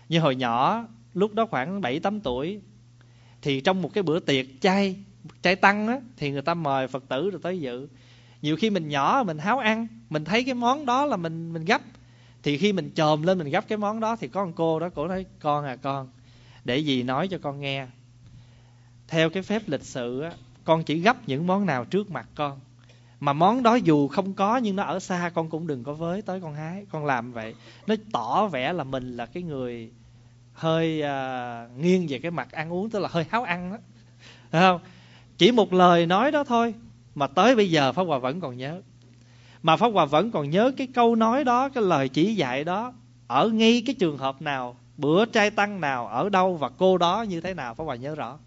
Như hồi nhỏ, lúc đó khoảng 7-8 tuổi, thì trong một cái bữa tiệc chay tăng á, thì người ta mời Phật tử rồi tới dự. Nhiều khi mình nhỏ mình háo ăn, mình thấy cái món đó là mình gấp. Thì khi mình chồm lên mình gấp cái món đó, thì có một cô đó, cổ nói: con à con, để dì nói cho con nghe. Theo cái phép lịch sự á, con chỉ gấp những món nào trước mặt con. Mà món đó dù không có nhưng nó ở xa, con cũng đừng có với tới con hái. Con làm vậy, nó tỏ vẻ là mình là cái người hơi nghiêng về cái mặt ăn uống, tức là hơi háo ăn đó. Thấy không? Chỉ một lời nói đó thôi mà tới bây giờ Pháp Hòa vẫn còn nhớ. Mà Pháp Hòa vẫn còn nhớ cái câu nói đó, cái lời chỉ dạy đó, ở ngay cái trường hợp nào, bữa trai tăng nào, ở đâu, và cô đó như thế nào, Pháp Hòa nhớ rõ.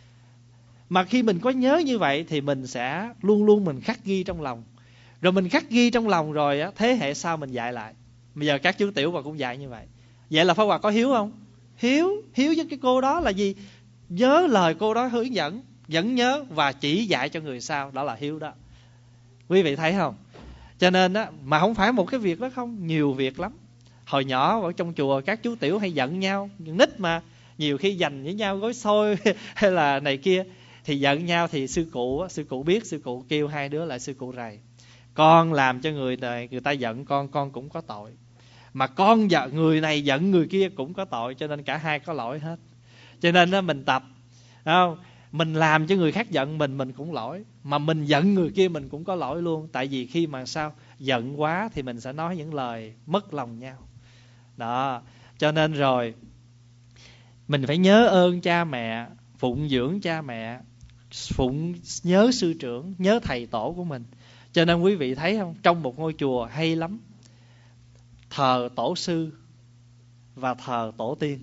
Mà khi mình có nhớ như vậy thì mình sẽ luôn luôn mình khắc ghi trong lòng. Rồi mình khắc ghi trong lòng rồi á, thế hệ sau mình dạy lại. Bây giờ các chú tiểu Hòa cũng dạy như vậy. Vậy là Pháp Hòa có hiếu không? Hiếu với cái cô đó là gì? Nhớ lời cô đó hướng dẫn, vẫn nhớ và chỉ dạy cho người sau, đó là hiếu đó. Quý vị thấy không? Cho nên á, mà không phải một cái việc đó không, nhiều việc lắm. Hồi nhỏ ở trong chùa các chú tiểu hay giận nhau, nít mà, nhiều khi giành với nhau gói xôi hay là này kia, thì giận nhau thì sư cụ biết, sư cụ kêu hai đứa lại, sư cụ rầy: con làm cho người ta giận con cũng có tội, mà con giận người này giận người kia cũng có tội, cho nên cả hai có lỗi hết. Cho nên đó, mình tập, không? Mình làm cho người khác giận mình cũng lỗi, mà mình giận người kia mình cũng có lỗi luôn. Tại vì khi mà sao giận quá thì mình sẽ nói những lời mất lòng nhau đó. Cho nên rồi mình phải nhớ ơn cha mẹ, phụng dưỡng cha mẹ, nhớ sư trưởng, nhớ thầy tổ của mình. Cho nên quý vị thấy không, trong một ngôi chùa hay lắm, thờ tổ sư và thờ tổ tiên.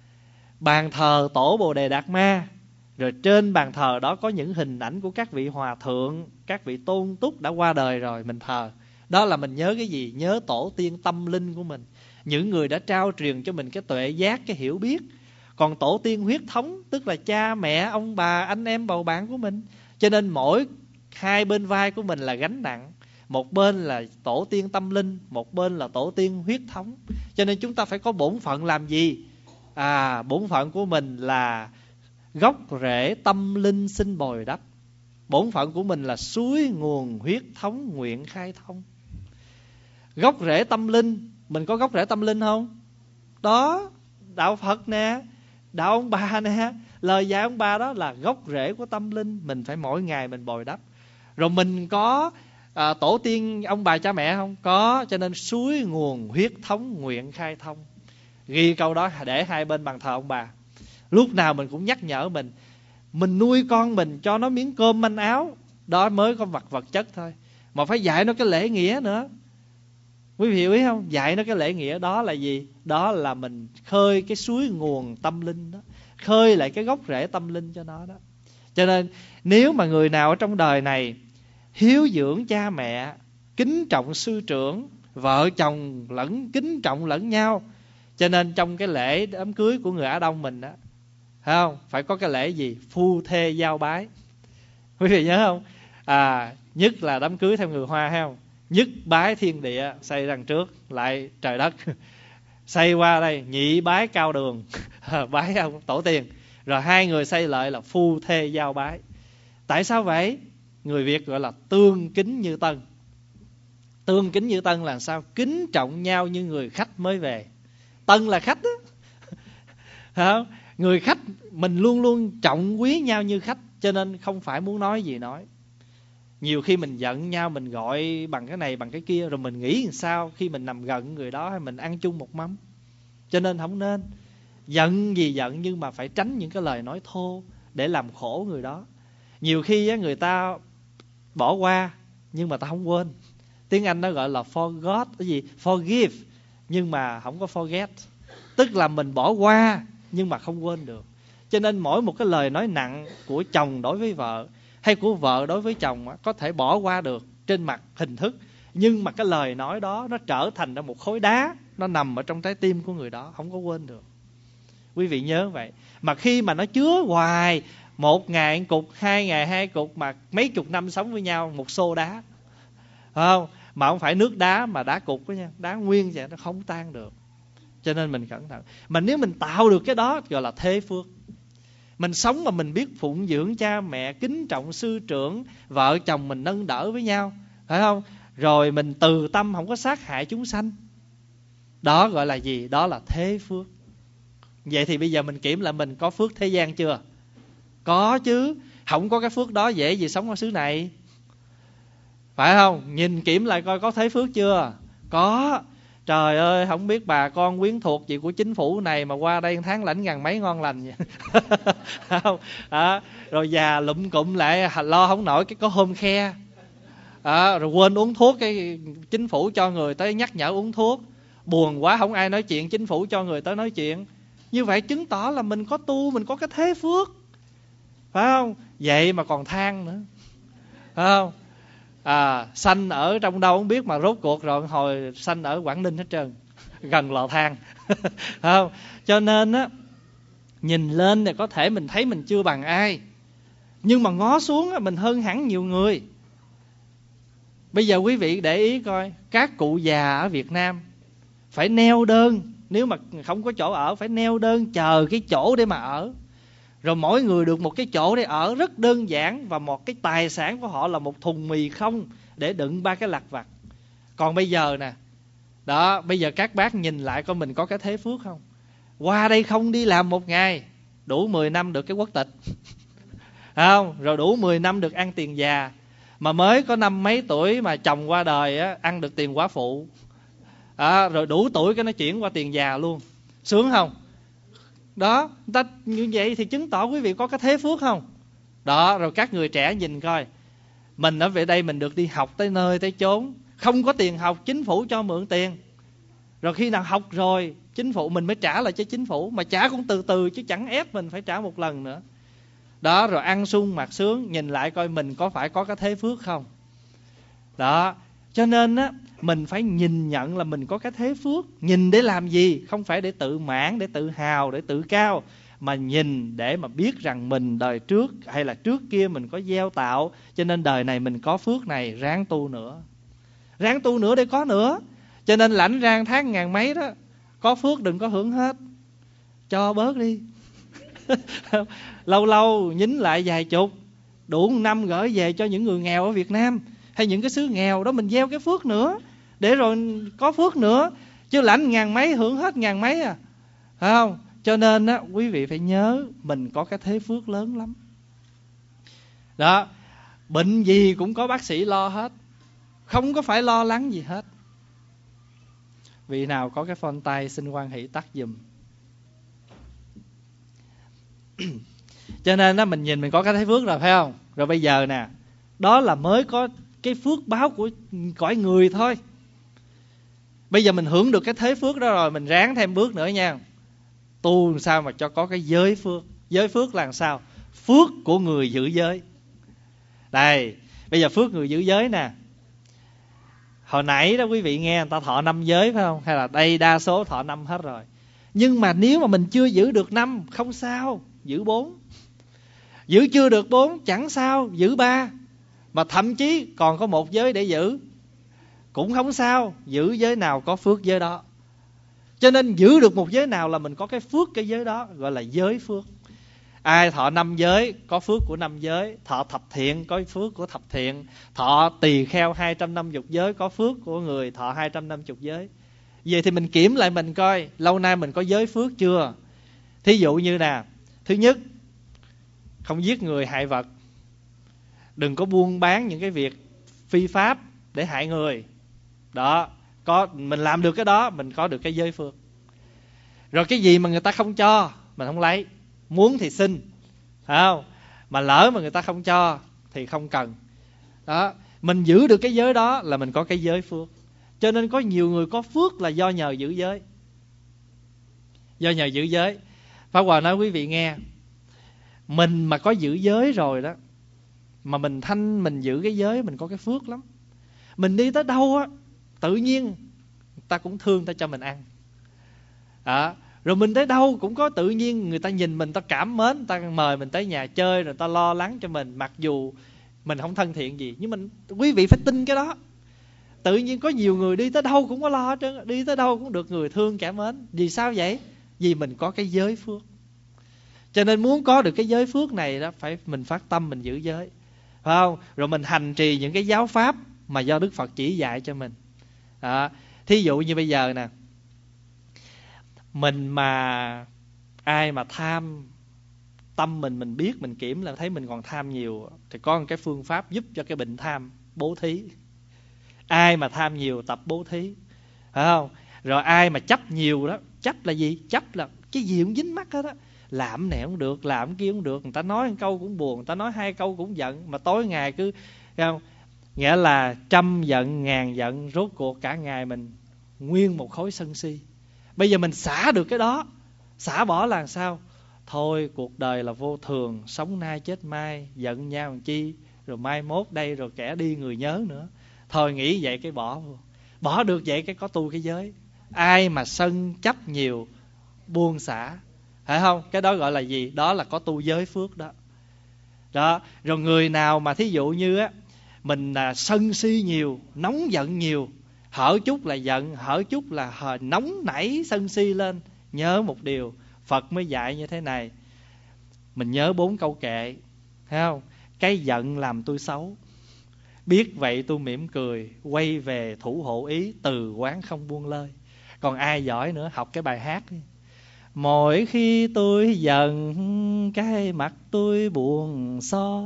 Bàn thờ tổ Bồ Đề Đạt Ma, rồi trên bàn thờ đó có những hình ảnh của các vị hòa thượng, các vị tôn túc đã qua đời rồi, mình thờ. Đó là mình nhớ cái gì? Nhớ tổ tiên tâm linh của mình, những người đã trao truyền cho mình cái tuệ giác, cái hiểu biết. Còn tổ tiên huyết thống, tức là cha mẹ, ông bà, anh em, bầu bạn của mình. Cho nên mỗi hai bên vai của mình là gánh nặng. Một bên là tổ tiên tâm linh, một bên là tổ tiên huyết thống. Cho nên chúng ta phải có bổn phận làm gì? Bổn phận của mình là gốc rễ tâm linh xin bồi đắp. Bổn phận của mình là suối nguồn huyết thống nguyện khai thông. Gốc rễ tâm linh, mình có gốc rễ tâm linh không? Đó, đạo Phật nè, đạo ông bà nè, lời dạy ông bà đó là gốc rễ của tâm linh. Mình phải mỗi ngày mình bồi đắp. Rồi mình có tổ tiên ông bà cha mẹ không? Có. Cho nên suối nguồn huyết thống nguyện khai thông. Ghi câu đó để hai bên bàn thờ ông bà. Lúc nào mình cũng nhắc nhở mình nuôi con mình cho nó miếng cơm manh áo, đó mới có vật chất thôi. Mà phải dạy nó cái lễ nghĩa nữa. Quý vị hiểu ý không? Dạy nó cái lễ nghĩa đó là gì? Đó là mình khơi cái suối nguồn tâm linh đó, khơi lại cái gốc rễ tâm linh cho nó đó. Cho nên nếu mà người nào ở trong đời này hiếu dưỡng cha mẹ, kính trọng sư trưởng, vợ chồng lẫn kính trọng lẫn nhau. Cho nên trong cái lễ đám cưới của người Á Đông mình đó, thấy không? Phải có cái lễ gì? Phu thê giao bái. Quý vị nhớ không? Nhất là đám cưới theo người Hoa, thấy không? Nhất bái thiên địa, xây đằng trước lại trời đất. Xây qua đây nhị bái cao đường, bái ông tổ tiên. Rồi hai người xây lại là phu thê giao bái. Tại sao vậy? Người Việt gọi là tương kính như tân. Tương kính như tân là sao? Kính trọng nhau như người khách mới về. Tân là khách đó. Không? Người khách mình luôn luôn trọng quý nhau như khách. Cho nên không phải muốn nói gì nói. Nhiều khi mình giận nhau, mình gọi bằng cái này bằng cái kia, rồi mình nghĩ làm sao khi mình nằm gần người đó hay mình ăn chung một mâm. Cho nên không nên. Giận gì giận, nhưng mà phải tránh những cái lời nói thô để làm khổ người đó. Nhiều khi người ta bỏ qua nhưng mà ta không quên. Tiếng Anh nó gọi là forgot, cái gì? Forgive, nhưng mà không có forget. Tức là mình bỏ qua nhưng mà không quên được. Cho nên mỗi một cái lời nói nặng của chồng đối với vợ hay của vợ đối với chồng có thể bỏ qua được trên mặt hình thức, nhưng mà cái lời nói đó nó trở thành ra một khối đá, nó nằm ở trong trái tim của người đó, không có quên được. Quý vị nhớ vậy. Mà khi mà nó chứa hoài, một ngày cục, 2 ngày 2 cục, mà mấy chục năm sống với nhau, một xô đá, phải không? Mà không phải nước đá mà đá cục đó nha, đá nguyên vậy nó không tan được. Cho Cho nên mình cẩn thận. Mà nếu mình tạo được cái đó gọi là thế phước. Mình sống mà mình biết phụng dưỡng cha mẹ, kính trọng sư trưởng, vợ chồng mình nâng đỡ với nhau, phải không? Rồi mình từ tâm không có sát hại chúng sanh. Đó gọi là gì? Đó là thế phước. Vậy thì bây giờ mình kiểm lại mình có phước thế gian chưa? Có chứ. Không có cái phước đó dễ gì sống ở xứ này, phải không? Nhìn kiểm lại coi có thế phước chưa? Có. Trời ơi, không biết bà con quyến thuộc gì của chính phủ này mà qua đây tháng lãnh ngàn mấy ngon lành vậy. Không? Rồi già lụm cụm lại lo không nổi cái có hôm khe. Rồi quên uống thuốc, cái chính phủ cho người tới nhắc nhở uống thuốc. Buồn quá không ai nói chuyện, chính phủ cho người tới nói chuyện. Như vậy chứng tỏ là mình có tu, mình có cái thế phước, phải không? Vậy mà còn than nữa, phải không? Sanh ở trong đâu không biết mà rốt cuộc rồi hồi sanh ở Quảng Ninh hết trơn, gần lò than. Không? Cho nên á, nhìn lên thì có thể mình thấy mình chưa bằng ai, nhưng mà ngó xuống á, mình hơn hẳn nhiều người. Bây giờ quý vị để ý coi, các cụ già ở Việt Nam phải neo đơn, nếu mà không có chỗ ở phải neo đơn chờ cái chỗ để mà ở. Rồi mỗi người được một cái chỗ để ở rất đơn giản, và một cái tài sản của họ là một thùng mì không để đựng 3 cái lặt vặt. Còn bây giờ nè, đó, bây giờ các bác nhìn lại coi mình có cái thế phước không? Qua đây không đi làm một ngày, đủ 10 năm được cái quốc tịch. Không? Rồi đủ 10 năm được ăn tiền già. Mà mới có 50 mấy tuổi mà chồng qua đời á, ăn được tiền quả phụ. Rồi đủ tuổi cái nó chuyển qua tiền già luôn. Sướng không? Đó, ta như vậy thì chứng tỏ quý vị có cái thế phước không? Đó, rồi các người trẻ nhìn coi, mình ở về đây mình được đi học tới nơi tới chốn, không có tiền học, chính phủ cho mượn tiền. Rồi khi nào học rồi, chính phủ mình mới trả lại cho chính phủ, mà trả cũng từ từ chứ chẳng ép mình phải trả một lần nữa. Đó, rồi ăn sung mặc sướng, nhìn lại coi mình có phải có cái thế phước không? Đó, cho nên á, mình phải nhìn nhận là mình có cái thế phước. Nhìn để làm gì? Không phải để tự mãn, để tự hào, để tự cao, mà nhìn để mà biết rằng mình đời trước hay là trước kia mình có gieo tạo, cho nên đời này mình có phước này, ráng tu nữa. Ráng tu nữa để có nữa. Cho nên lãnh rang tháng ngàn mấy đó, có phước đừng có hưởng hết, cho bớt đi. Lâu lâu nhín lại vài chục, đủ 1 năm gửi về cho những người nghèo ở Việt Nam, hay những cái xứ nghèo đó, mình gieo cái phước nữa, để rồi có phước nữa. Chứ lãnh ngàn mấy hưởng hết ngàn mấy à, phải không? Cho nên á, quý vị phải nhớ mình có cái thế phước lớn lắm. Đó, bệnh gì cũng có bác sĩ lo hết, không có phải lo lắng gì hết. Vị nào có cái phone tay xin hoan hỷ tắt giùm. Cho nên á, mình nhìn mình có cái thế phước rồi, phải không? Rồi bây giờ nè, đó là mới có cái phước báo của cõi người thôi. Bây giờ mình hưởng được cái thế phước đó rồi, mình ráng thêm bước nữa nha. Tu làm sao mà cho có cái giới phước. Giới phước là làm sao? Phước của người giữ giới. Đây, bây giờ phước người giữ giới nè. Hồi nãy đó quý vị nghe người ta thọ 5 giới phải không? Hay là đây đa số thọ 5 hết rồi. Nhưng mà nếu mà mình chưa giữ được 5, không sao, giữ 4. Giữ chưa được 4 chẳng sao, giữ 3. Mà thậm chí còn có 1 giới để giữ, cũng không sao, giữ giới nào có phước giới đó. Cho nên giữ được 1 giới nào là mình có cái phước cái giới đó, gọi là giới phước. Ai thọ 5 giới có phước của 5 giới, thọ thập thiện có phước của thập thiện, thọ tỳ kheo 250 giới có phước của người thọ 250 giới. Vậy thì mình kiểm lại mình coi lâu nay mình có giới phước chưa. Thí dụ như nè, thứ nhất, không giết người hại vật, đừng có buôn bán những cái việc phi pháp để hại người. Đó, có mình làm được cái đó, mình có được cái giới phước. Rồi cái gì mà người ta không cho, mình không lấy. Muốn thì xin, phải không? Mà lỡ mà người ta không cho thì không cần. Đó, mình giữ được cái giới đó là mình có cái giới phước. Cho nên có nhiều người có phước là do nhờ giữ giới. Do nhờ giữ giới. Pháp Hòa nói quý vị nghe, mình mà có giữ giới rồi đó, mà mình thanh mình giữ cái giới, mình có cái phước lắm. Mình đi tới đâu á, tự nhiên ta cũng thương, ta cho mình ăn. Rồi mình tới đâu cũng có tự nhiên người ta nhìn mình, ta cảm mến, ta mời mình tới nhà chơi, rồi ta lo lắng cho mình, mặc dù mình không thân thiện gì. Nhưng quý vị phải tin cái đó. Tự nhiên có nhiều người đi tới đâu cũng có lo hết trơn, đi tới đâu cũng được người thương kẻ mến. Vì sao vậy? Vì mình có cái giới phước. Cho nên muốn có được cái giới phước này đó, phải mình phát tâm mình giữ giới, phải không? Rồi mình hành trì những cái giáo pháp mà do Đức Phật chỉ dạy cho mình. Thí dụ như bây giờ nè, mình mà ai mà tham, tâm mình biết, mình kiểm là thấy mình còn tham nhiều, thì có một cái phương pháp giúp cho cái bệnh tham: bố thí. Ai mà tham nhiều tập bố thí, phải không? Rồi ai mà chấp nhiều đó, chấp là gì? Chấp là cái gì cũng dính mắc hết á. Làm này không được, làm kia không được, người ta nói một câu cũng buồn, người ta nói hai câu cũng giận, mà tối ngày cứ, không? Nghĩa là trăm giận ngàn giận, rốt cuộc cả ngày mình nguyên một khối sân si. Bây giờ mình xả được cái đó, xả bỏ là sao? Thôi cuộc đời là vô thường, sống nay chết mai, giận nhau làm chi, rồi mai mốt đây rồi kẻ đi người nhớ nữa. Thôi nghĩ vậy cái bỏ. Bỏ được vậy cái có tu cái giới. Ai mà sân chấp nhiều, buông xả, phải không? Cái đó gọi là gì? Đó là có tu giới phước đó. Đó. Rồi người nào mà thí dụ như á, mình sân si nhiều, nóng giận nhiều, hở chút là giận, hở chút là nóng nảy sân si lên, nhớ một điều Phật mới dạy như thế này. Mình nhớ 4 câu kệ, thấy không? Cái giận làm tôi xấu, biết vậy tôi mỉm cười, quay về thủ hộ ý, từ quán không buông lơi. Còn ai giỏi nữa học cái bài hát đi. Mỗi khi tôi giận, cái mặt tôi buồn so,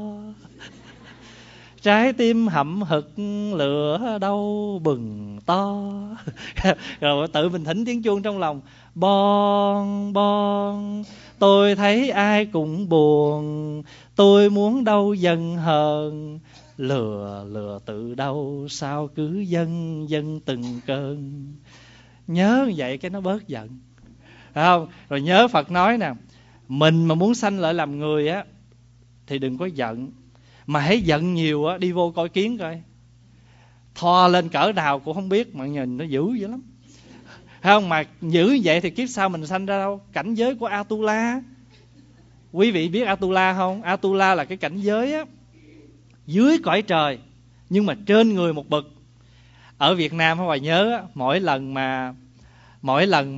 trái tim hậm hực, lửa đau bừng to. Rồi tự mình thỉnh tiếng chuông trong lòng: bon bon, tôi thấy ai cũng buồn, tôi muốn đâu dần hờn, lừa lừa tự đâu sao cứ dâng dâng từng cơn. Nhớ vậy cái nó bớt giận, phải không? Rồi nhớ Phật nói nè, mình mà muốn sanh lại làm người á thì đừng có giận, mà hãy giận nhiều á, đi vô coi kiến coi, thò lên cỡ nào cũng không biết, mà nhìn nó dữ dữ lắm, phải không? Mà dữ vậy thì kiếp sau mình sanh ra đâu? Cảnh giới của Atula. Quý vị biết Atula không? Atula là cái cảnh giới á, dưới cõi trời nhưng mà trên người một bậc. Ở Việt Nam Hòa nhớ á, mỗi lần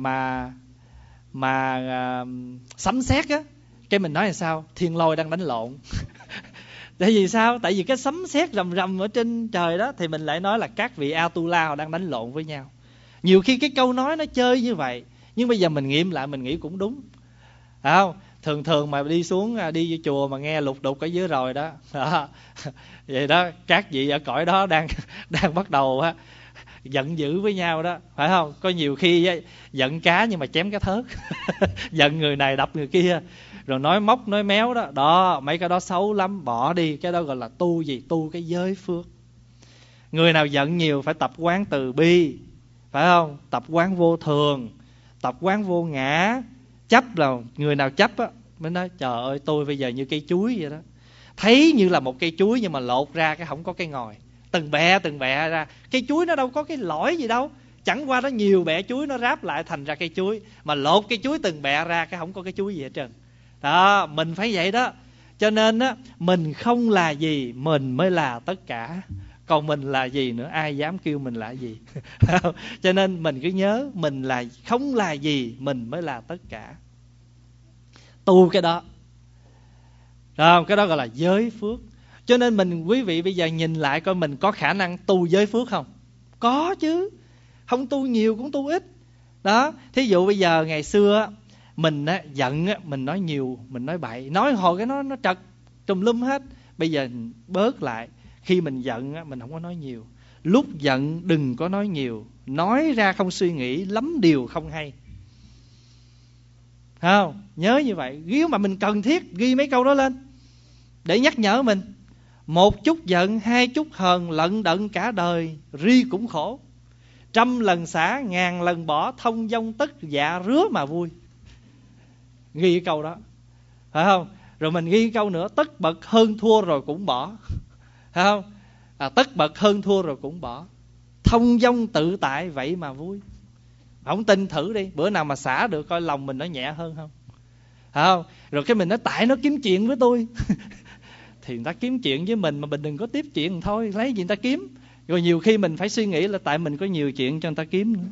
mà sấm sét á, cái mình nói là sao? Thiên lôi đang đánh lộn. Tại vì sao? Tại vì cái sấm sét rầm rầm ở trên trời đó, thì mình lại nói là các vị Atula họ đang đánh lộn với nhau. Nhiều khi cái câu nói nó chơi như vậy, nhưng bây giờ mình nghiệm lại mình nghĩ cũng đúng, phải không? Thường mà đi xuống, đi vô chùa mà nghe lục đục ở dưới rồi đó, vậy đó, các vị ở cõi đó đang bắt đầu á giận dữ với nhau đó, phải không? Có nhiều khi giận cá nhưng mà chém cá thớt. Giận người này đập người kia, rồi nói móc nói méo đó. Đó, mấy cái đó xấu lắm, bỏ đi. Cái đó gọi là tu gì? Tu cái giới phước. Người nào giận nhiều phải tập quán từ bi, phải không? Tập quán vô thường, tập quán vô ngã. Chấp là người nào chấp á mới nói trời ơi tôi bây giờ như cây chuối vậy đó. Thấy như là một cây chuối nhưng mà lột ra cái không có cái ngòi, từng bẹ ra. Cây chuối nó đâu có cái lõi gì đâu, chẳng qua nó nhiều bẹ chuối nó ráp lại thành ra cây chuối, mà lột cây chuối từng bẹ ra cái không có cái chuối gì hết trơn. Đó, mình phải vậy đó. Cho nên á, mình không là gì mình mới là tất cả. Còn mình là gì nữa, ai dám kêu mình là gì. Cho nên mình cứ nhớ mình là không là gì mình mới là tất cả. Tu cái đó. Rồi, cái đó gọi là giới phước. Cho nên quý vị bây giờ nhìn lại coi mình có khả năng tu giới phước không? Có chứ. Không tu nhiều cũng tu ít. Đó, thí dụ bây giờ ngày xưa mình giận mình nói nhiều, mình nói bậy, nói hồi cái nó trật trùm lum hết. Bây giờ bớt lại, khi mình giận mình không có nói nhiều. Lúc giận đừng có nói nhiều, nói ra không suy nghĩ, lắm điều không hay. Không? Nhớ như vậy. Nếu mà mình cần thiết ghi mấy câu đó lên để nhắc nhở mình. Một chút giận, hai chút hờn, lận đận cả đời, ri cũng khổ. 100 lần xả, 1000 lần bỏ, thông dong tất dạ rứa mà vui. Ghi cái câu đó, phải không? Rồi mình ghi câu nữa, tất bật hơn thua rồi cũng bỏ, phải không? Tất bật hơn thua rồi cũng bỏ, thông dong tự tại vậy mà vui. Không tin thử đi, bữa nào mà xả được coi lòng mình nó nhẹ hơn không? Phải không? Rồi cái mình nói tại nó kiếm chuyện với tôi. Thì người ta kiếm chuyện với mình mà mình đừng có tiếp chuyện thôi, lấy gì người ta kiếm. Rồi nhiều khi mình phải suy nghĩ là tại mình có nhiều chuyện cho người ta kiếm nữa.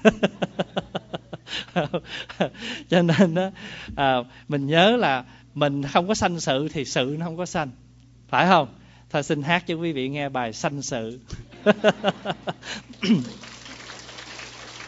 Cho nên đó, mình nhớ là mình không có sanh sự thì sự nó không có sanh, phải không? Thôi xin hát cho quý vị nghe bài Sanh Sự.